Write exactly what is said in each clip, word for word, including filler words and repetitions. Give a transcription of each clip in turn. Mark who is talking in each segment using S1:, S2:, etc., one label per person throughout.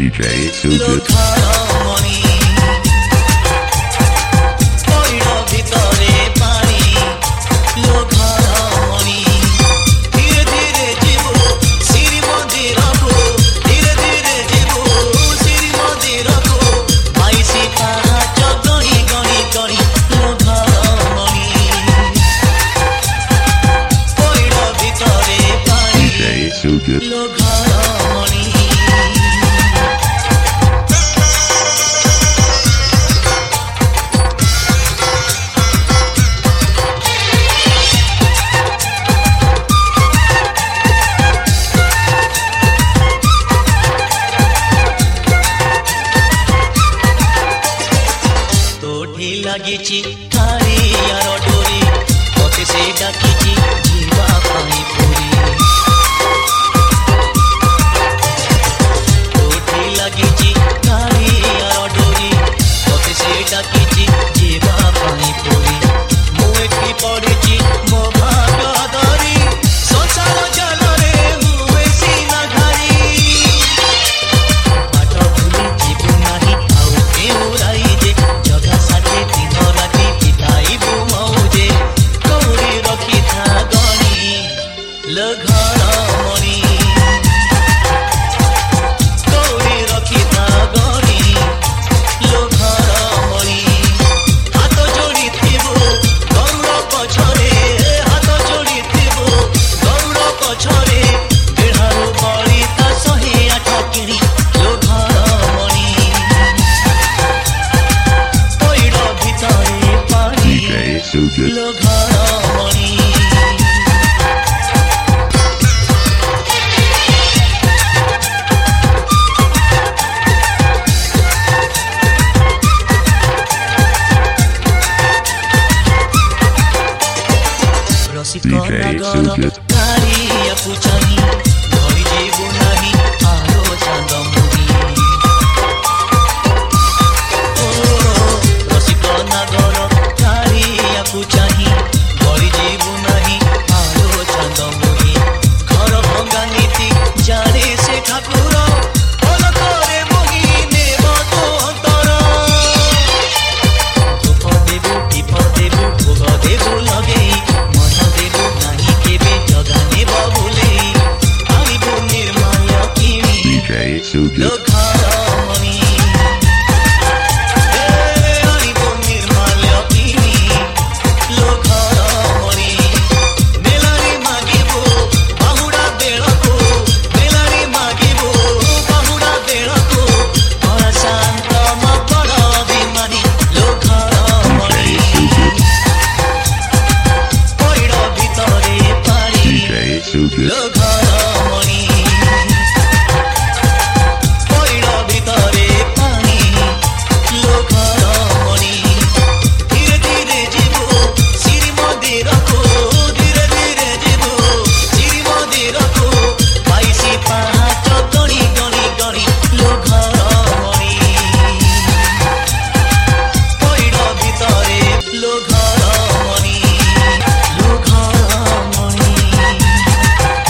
S1: J Sujit.
S2: लागिची थारी यार डोरी ओते से डाकिची जीवा पाई पूरी ओठी लागिची थारी यार डोरी ओते से डाकिची जीवा पाई पूरी मुए की पड़ीची मो भाग्य धरी संसार जल रे मुए सीना घारी पाठ भूली जीवु नाही आउ केउ राई जे जगा साथे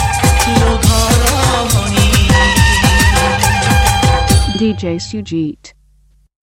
S3: D J Sujit.